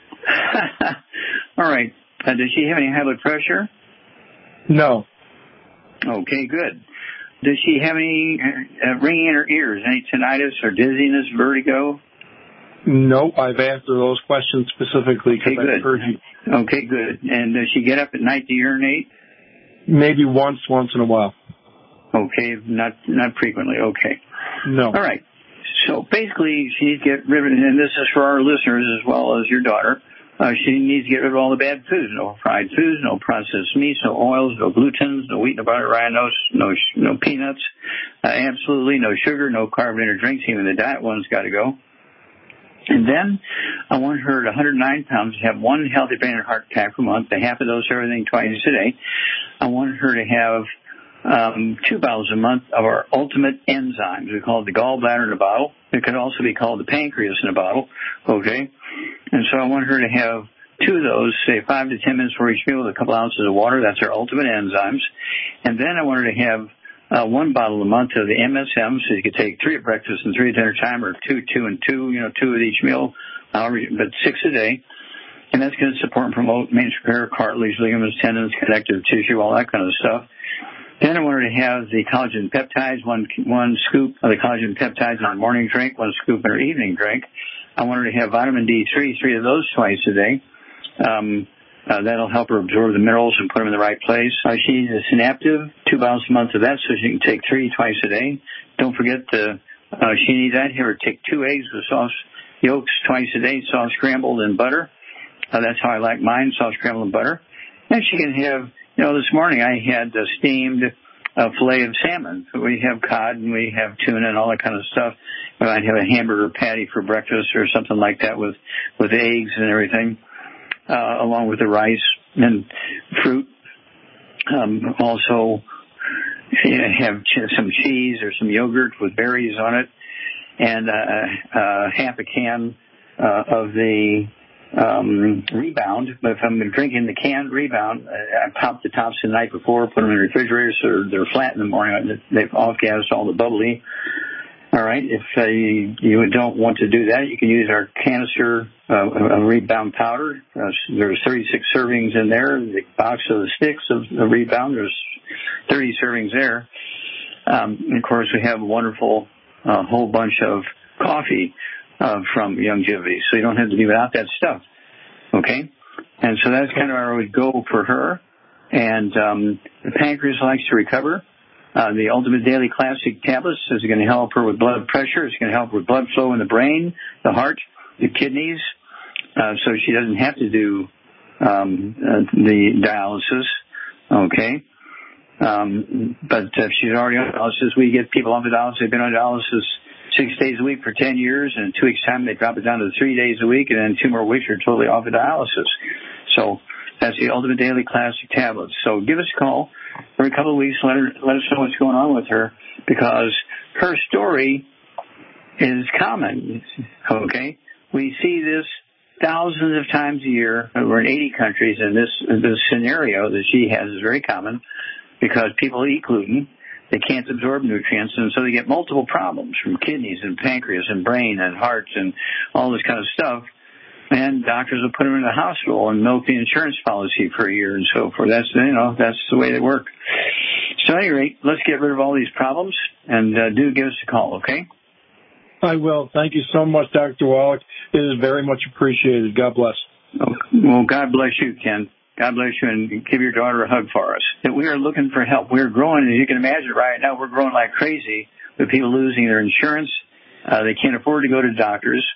All right. Does she have any high blood pressure? No. Okay, good. Does she have any ringing in her ears, any tinnitus or dizziness, vertigo? No, I've asked her those questions specifically because I've heard you. Okay, good. And does she get up at night to urinate? Maybe once in a while. Okay, not frequently. Okay. No. All right. So basically, she needs to get rid of, and this is for our listeners as well as your daughter, she needs to get rid of all the bad foods. No fried foods, no processed meats, no oils, no glutens, no wheat, no butter, rye, no peanuts, absolutely no sugar, no carbonated drinks. Even the diet one's got to go. And then I want her at 109 pounds to have one healthy brain and heart pack per month, a half a dose of everything twice a day. I want her to have 2 bottles a month of our ultimate enzymes. We call it the gallbladder in a bottle. It could also be called the pancreas in a bottle. Okay? And so I want her to have 2 of those, say 5 to 10 minutes for each meal with a couple ounces of water. That's our ultimate enzymes. And then I want her to have 1 bottle a month of the MSM, so you could take 3 at breakfast and 3 at dinner time, or 2 and 2, 2 at each meal, but 6 a day. And that's going to support and promote maintenance repair, cartilage, ligaments, tendons, connective tissue, all that kind of stuff. Then I want her to have the collagen peptides, one scoop of the collagen peptides in her morning drink, 1 scoop in her evening drink. I want her to have vitamin D3, 3 of those twice a day. That'll help her absorb the minerals and put them in the right place. She needs a Synaptive, 2 bottles a month of that, so she can take 3 twice a day. Don't forget she needs that. Have her take 2 eggs with soft yolks twice a day, soft scrambled in butter. That's how I like mine, soft scrambled in butter. And she can have, this morning I had steamed fillet of salmon. We have cod and we have tuna and all that kind of stuff. I might have a hamburger patty for breakfast or something like that with eggs and everything. Along with the rice and fruit. Also, have some cheese or some yogurt with berries on it, and half a can of the Rebound. But if I'm drinking the canned Rebound, I pop the tops the night before, put them in the refrigerator so they're flat in the morning. They've off-gassed all the bubbly. All right. If you don't want to do that, you can use our canister of Rebound powder. There's 36 servings in there. The box of the sticks of the Rebound, there's 30 servings there. And of course, we have a wonderful whole bunch of coffee from Youngevity, so you don't have to be without that stuff. Okay? And so that's kind of where I would go for her. And the pancreas likes to recover. The Ultimate Daily Classic tablets is going to help her with blood pressure. It's going to help with blood flow in the brain, the heart, the kidneys, so she doesn't have to do the dialysis. Okay? But if she's already on dialysis, we get people off the dialysis. They've been on dialysis 6 days a week for 10 years, and in 2 weeks' time they drop it down to 3 days a week, and then 2 more weeks you're totally off of dialysis. So that's the Ultimate Daily Classic tablets. So give us a call every couple of weeks. Let us know what's going on with her, because her story is common. Okay, we see this thousands of times a year. We're in 80 countries, and this scenario that she has is very common because people eat gluten. They can't absorb nutrients, and so they get multiple problems from kidneys and pancreas and brain and hearts and all this kind of stuff. And doctors will put them in the hospital and milk the insurance policy for a year and so forth. That's the way they work. So at any rate, let's get rid of all these problems, and do give us a call, okay? I will. Thank you so much, Dr. Wallach. It is very much appreciated. God bless. Well, God bless you, Ken. God bless you, and give your daughter a hug for us. We are looking for help. We're growing, as you can imagine right now, we're growing like crazy with people losing their insurance. They can't afford to go to doctors.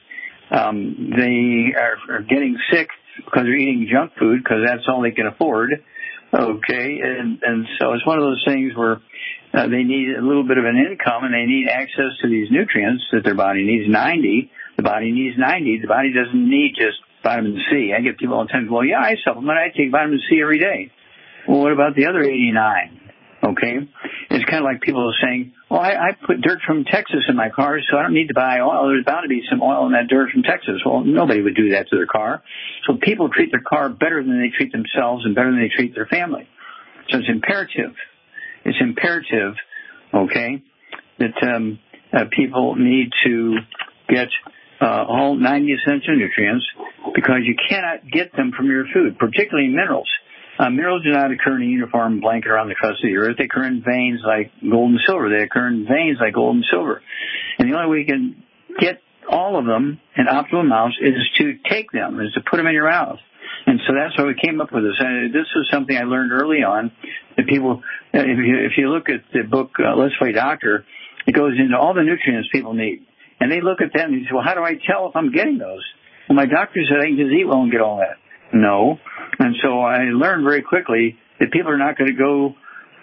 They are getting sick because they're eating junk food because that's all they can afford. Okay, and so it's one of those things where they need a little bit of an income and they need access to these nutrients that their body needs. 90. The body needs 90. The body doesn't need just vitamin C. I get people all the time, well, yeah, I supplement. I take vitamin C every day. Well, what about the other 89? Okay. It's kind of like people saying, well, I put dirt from Texas in my car, so I don't need to buy oil. There's bound to be some oil in that dirt from Texas. Well, nobody would do that to their car. So people treat their car better than they treat themselves and better than they treat their family. So it's imperative. It's imperative, okay, that people need to get all 90 essential nutrients because you cannot get them from your food, particularly minerals. Minerals do not occur in a uniform blanket around the crust of the earth. They occur in veins like gold and silver. They occur in veins like gold and silver. And the only way you can get all of them in optimal amounts is to take them, is to put them in your mouth. And so that's why we came up with this. And this was something I learned early on. That people, if you look at the book Let's Play Doctor, it goes into all the nutrients people need. And they look at them and they say, well, how do I tell if I'm getting those? Well, my doctor said I can just eat well and get all that. No. And so I learned very quickly that people are not going to go,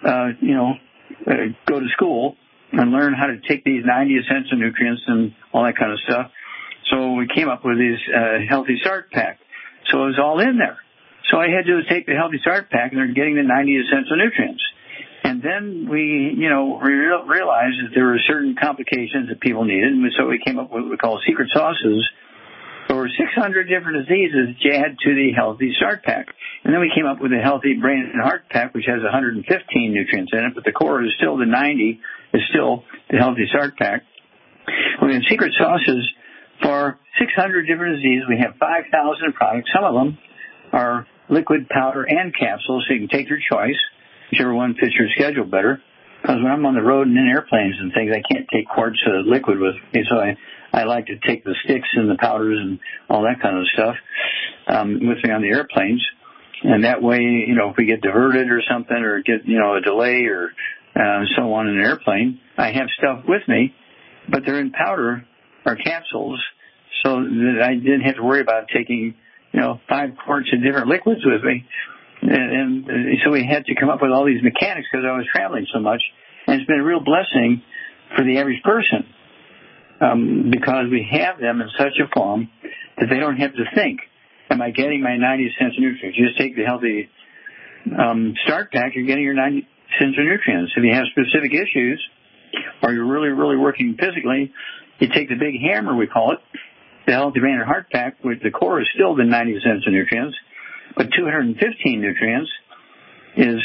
go to school and learn how to take these 90 essential nutrients and all that kind of stuff. So we came up with these Healthy Start Pack. So it was all in there. So I had to take the Healthy Start Pack and they're getting the 90 essential nutrients. And then we realized that there were certain complications that people needed. And so we came up with what we call secret sauces. Over 600 different diseases to add to the Healthy Start Pack. And then we came up with the Healthy Brain and Heart Pack, which has 115 nutrients in it, but the core is still the 90, is still the Healthy Start Pack. We have secret sauces for 600 different diseases. We have 5,000 products. Some of them are liquid, powder, and capsules, so you can take your choice, whichever one fits your schedule better. Because when I'm on the road and in airplanes and things, I can't take quarts of liquid with me, so I like to take the sticks and the powders and all that kind of stuff with me on the airplanes. And that way, if we get diverted or something or get, a delay or so on in an airplane, I have stuff with me, but they're in powder or capsules so that I didn't have to worry about taking, 5 quarts of different liquids with me. And so we had to come up with all these mechanics because I was traveling so much. And it's been a real blessing for the average person because we have them in such a form that they don't have to think, am I getting my 90 essential nutrients? You just take the Healthy Start Pack, you're getting your 90 essential nutrients. If you have specific issues or you're really, really working physically, you take the big hammer, we call it, the Healthy Brain and Heart Pack, which the core is still the 90 essential nutrients. But 215 nutrients is,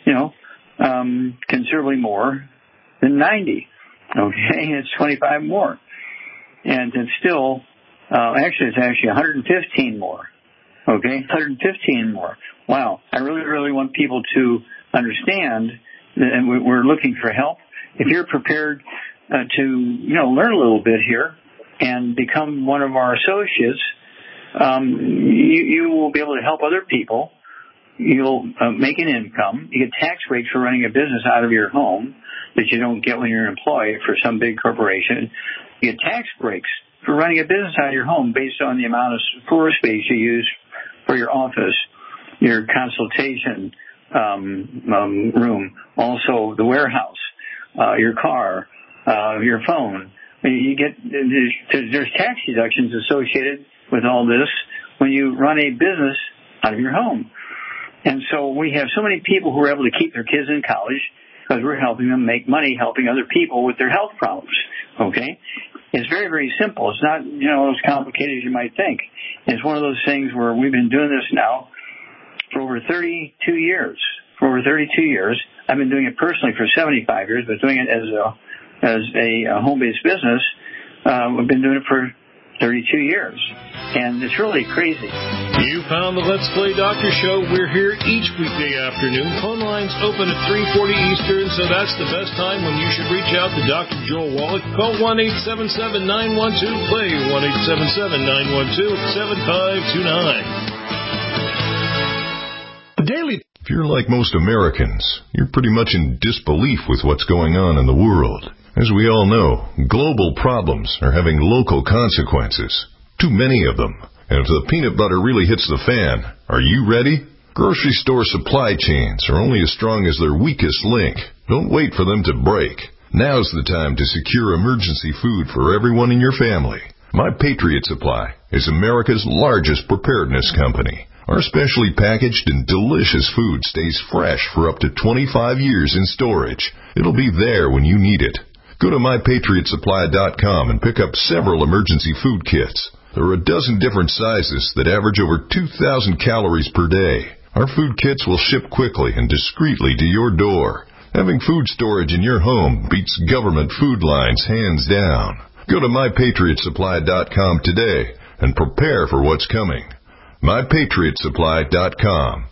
considerably more than 90. Okay, it's 25 more. And it's still, it's actually 115 more. Okay, 115 more. Wow. I really, really want people to understand, and we're looking for help. If you're prepared to, learn a little bit here and become one of our associates, you will be able to help other people. You'll make an income. You get tax breaks for running a business out of your home that you don't get when you're an employee for some big corporation. You get tax breaks for running a business out of your home based on the amount of floor space you use for your office, your consultation room, also the warehouse, your car, your phone. You get there's tax deductions associated with all this when you run a business out of your home. And so we have so many people who are able to keep their kids in college because we're helping them make money, helping other people with their health problems. Okay? It's very, very simple. It's not, as complicated as you might think. It's one of those things where we've been doing this now for over 32 years. For over 32 years, I've been doing it personally for 75 years, but doing it as a home-based business, I've been doing it for 32 years. And it's really crazy. You found the Let's Play Doctor Show. We're here each weekday afternoon. Phone lines open at 3:40 Eastern, so that's the best time when you should reach out to Dr. Joel Wallach. Call 1-877-912-PLAY, 1-877-912-7529. The Daily. If you're like most Americans, you're pretty much in disbelief with what's going on in the world. As we all know, global problems are having local consequences. Too many of them. And if the peanut butter really hits the fan, are you ready? Grocery store supply chains are only as strong as their weakest link. Don't wait for them to break. Now's the time to secure emergency food for everyone in your family. My Patriot Supply is America's largest preparedness company. Our specially packaged and delicious food stays fresh for up to 25 years in storage. It'll be there when you need it. Go to MyPatriotSupply.com and pick up several emergency food kits. There are a dozen different sizes that average over 2,000 calories per day. Our food kits will ship quickly and discreetly to your door. Having food storage in your home beats government food lines hands down. Go to MyPatriotSupply.com today and prepare for what's coming. MyPatriotSupply.com.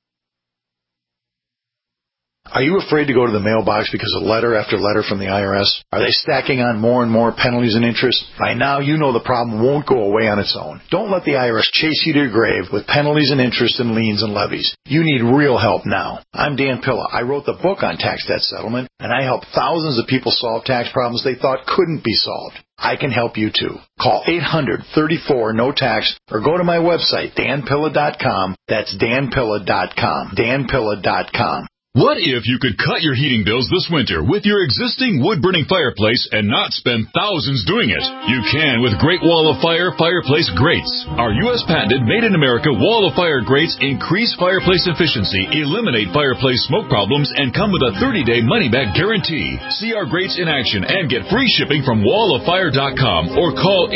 Are you afraid to go to the mailbox because of letter after letter from the IRS? Are they stacking on more and more penalties and interest? By now, you know the problem won't go away on its own. Don't let the IRS chase you to your grave with penalties and interest and liens and levies. You need real help now. I'm Dan Pilla. I wrote the book on tax debt settlement, and I help thousands of people solve tax problems they thought couldn't be solved. I can help you too. Call 800-34-NO-TAX or go to my website, danpilla.com. That's danpilla.com. danpilla.com. What if you could cut your heating bills this winter with your existing wood-burning fireplace and not spend thousands doing it? You can with Great Wall of Fire fireplace grates. Our U.S. patented made-in-America Wall of Fire grates increase fireplace efficiency, eliminate fireplace smoke problems, and come with a 30-day money-back guarantee. See our grates in action and get free shipping from walloffire.com or call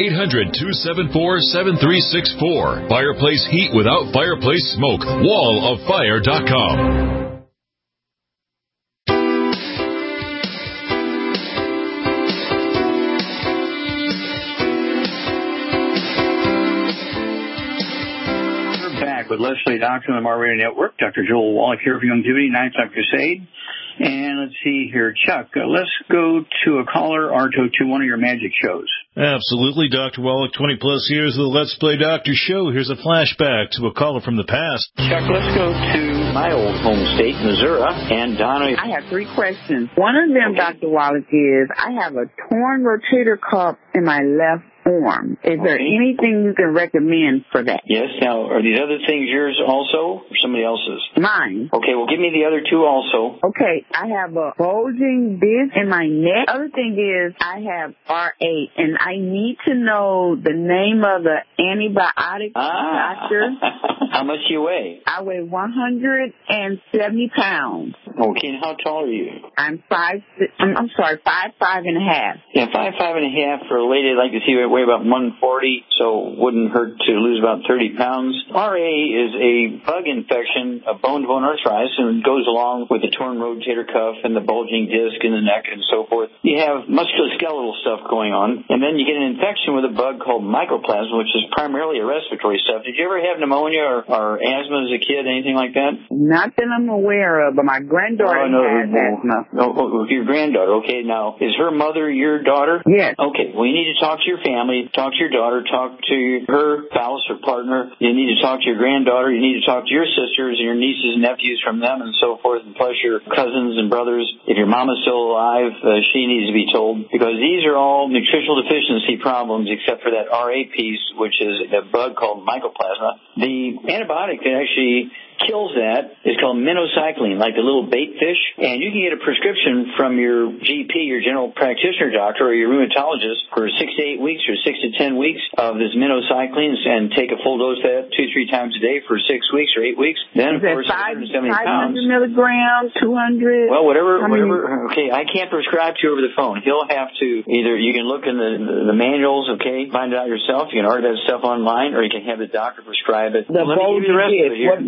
800-274-7364. Fireplace heat without fireplace smoke. walloffire.com. With Leslie Doctor on the Mar Radio Network, Dr. Joel Wallach here for Youngevity, 9 O'Clock Crusade. And let's see here, Chuck, let's go to a caller or to one of your magic shows. Absolutely, Dr. Wallach, 20-plus years of the Let's Play Doctor show. Here's a flashback to a caller from the past. Chuck, let's go to my old home state, Missouri, and Donna. I have 3 questions. One of them, Dr. Wallach, is I have a torn rotator cuff in my left arm. Is there anything you can recommend for that? Yes. Now, are these other things yours also or somebody else's? Mine. Okay, well, give me the other 2 also. Okay, I have a bulging disc in my neck. Other thing is I have RA, and I need to know the name of the antibiotic doctor. How much do you weigh? I weigh 170 pounds. Okay, and how tall are you? I'm 5'5". Yeah, 5'5" for a lady I'd like to see weigh about 140, so wouldn't hurt to lose about 30 pounds. RA is a bug infection of bone-to-bone arthritis, and it goes along with the torn rotator cuff and the bulging disc in the neck and so forth. You have musculoskeletal stuff going on, and then you get an infection with a bug called mycoplasma, which is primarily a respiratory stuff. Did you ever have pneumonia or asthma as a kid, anything like that? Not that I'm aware of, but my granddaughter has asthma. Your granddaughter, okay. Now, is her mother your daughter? Yes. Okay, well, you need to talk to your family, talk to your daughter, talk to her spouse or partner. You need to talk to your granddaughter. You need to talk to your sisters and your nieces and nephews from them and so forth, and plus your cousins and brothers. If your mom is still alive, she needs to be told, because these are all nutritional deficiency problems except for that RA piece, which is a bug called mycoplasma. The antibiotic that actually kills that is called minocycline, like the little bait fish, and you can get a prescription from your GP, your general practitioner doctor, or your rheumatologist for 6 to 8 weeks or 6 to 10 weeks of this minocycline, and take a full dose of that 2-3 times a day for 6 weeks or 8 weeks. Then, of course, 170 pounds. 500 milligrams, 200. Well, whatever. Okay, I can't prescribe to you over the phone. He'll have to either, you can look in the manuals, okay, find it out yourself. You can order that stuff online, or you can have the doctor prescribe it. The bulging disc, what mineral?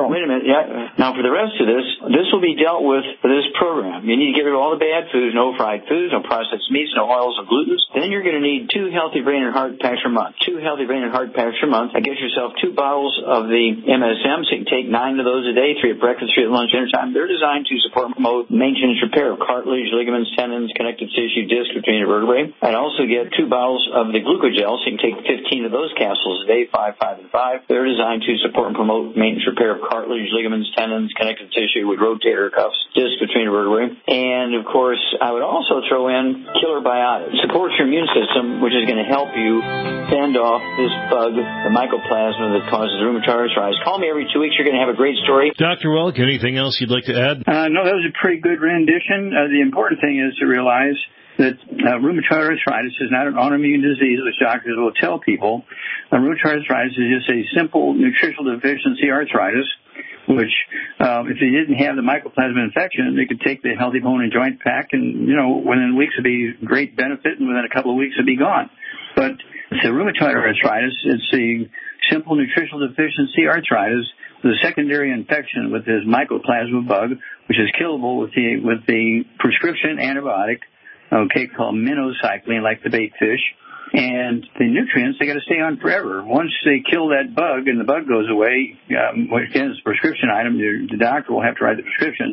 world. Wait a minute. Yeah. Now, for the rest of this will be dealt with for this program. You need to get rid of all the bad foods, no fried foods, no processed meats, no oils, no glutens. Then you're going to need 2 healthy brain and heart packs per month. 2 healthy brain and heart packs per month. Get yourself 2 bottles of the MSM, so you can take 9 of those a day, 3 at breakfast, 3 at lunch, dinner time. They're designed to support and promote maintenance, repair of cartilage, ligaments, tendons, connective tissue, disc between your vertebrae. I'd also get 2 bottles of the glucogel, so you can take 15 of those capsules a day, 5, 5, and 5. They're designed to support and promote maintenance, repair of cartilage, ligaments, tendons, connective tissue with rotator cuffs, disc between your vertebrae. And, of course, I would also throw in Killer Biotic. It supports your immune system, which is going to help you fend off this bug, the mycoplasma that causes rheumatoid arthritis. Call me every 2 weeks. You're going to have a great story. Dr. Wallach, anything else you'd like to add? No, that was a pretty good rendition. The important thing is to realize that rheumatoid arthritis is not an autoimmune disease, which doctors will tell people. Rheumatoid arthritis is just a simple nutritional deficiency arthritis, which if they didn't have the mycoplasma infection, they could take the Healthy Bone and Joint Pack and, within weeks it'd be great benefit, and within a couple of weeks it'd be gone. But it's a rheumatoid arthritis. It's a simple nutritional deficiency arthritis with a secondary infection with this mycoplasma bug, which is killable with the prescription antibiotic, called minocycline, like the bait fish. And the nutrients, they got to stay on forever. Once they kill that bug and the bug goes away, which again is a prescription item, the doctor will have to write the prescription.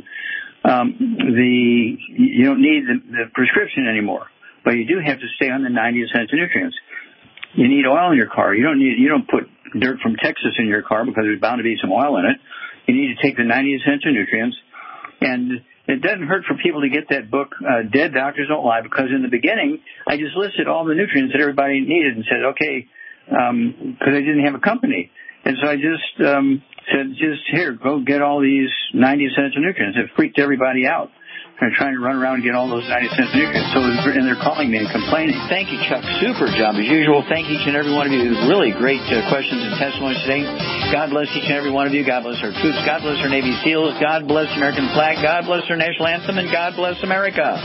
You don't need the prescription anymore, but you do have to stay on the 90 essential nutrients. You need oil in your car. You don't put dirt from Texas in your car because there's bound to be some oil in it. You need to take the 90 essential nutrients. And it doesn't hurt for people to get that book, Dead Doctors Don't Lie, because in the beginning, I just listed all the nutrients that everybody needed and said, okay, because I didn't have a company. And so I just said, here, go get all these 90 essential nutrients. It freaked everybody out. They're trying to run around and get all those 90 essential nutrients. And they're calling me and complaining. Thank you, Chuck. Super job as usual. Thank each and every one of you. Really great questions and testimonies today. God bless each and every one of you. God bless our troops. God bless our Navy SEALs. God bless the American flag. God bless our national anthem. And God bless America.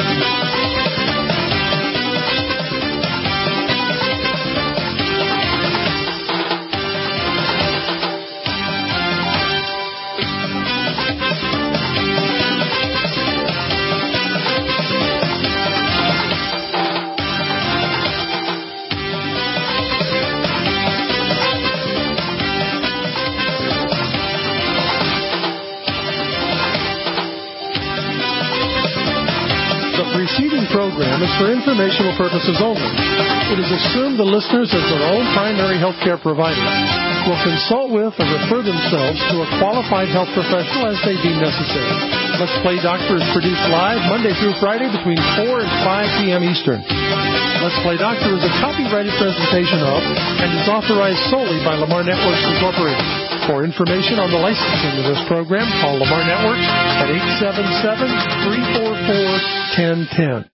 Program is for informational purposes only. It is assumed the listeners, as their own primary health care provider, will consult with or refer themselves to a qualified health professional as they deem necessary. Let's Play Doctor is produced live Monday through Friday between 4 and 5 p.m. Eastern. Let's Play Doctor is a copyrighted presentation of and is authorized solely by Lamar Networks Incorporated. For information on the licensing of this program, call Lamar Networks at 877-344-1010.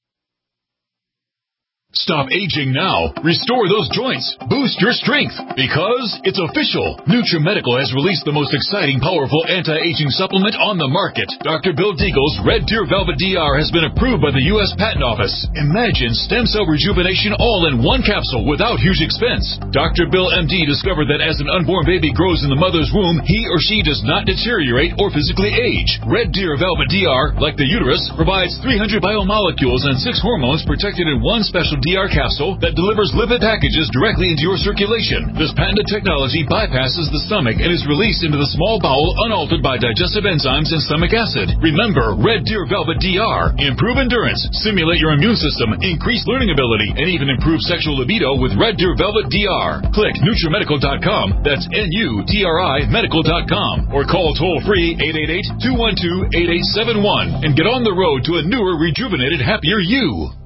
Stop aging now. Restore those joints. Boost your strength. Because it's official. NutriMedical has released the most exciting, powerful anti-aging supplement on the market. Dr. Bill Deagle's Red Deer Velvet DR has been approved by the U.S. Patent Office. Imagine stem cell rejuvenation all in one capsule without huge expense. Dr. Bill MD discovered that as an unborn baby grows in the mother's womb, he or she does not deteriorate or physically age. Red Deer Velvet DR, like the uterus, provides 300 biomolecules and 6 hormones protected in one special DR capsule that delivers lipid packages directly into your circulation. This patented technology bypasses the stomach and is released into the small bowel unaltered by digestive enzymes and stomach acid. Remember, Red Deer Velvet DR. Improve endurance, stimulate your immune system, increase learning ability, and even improve sexual libido with Red Deer Velvet DR. Click NutriMedical.com, that's NUTRI Medical.com, or call toll-free 888-212-8871 and get on the road to a newer, rejuvenated, happier you.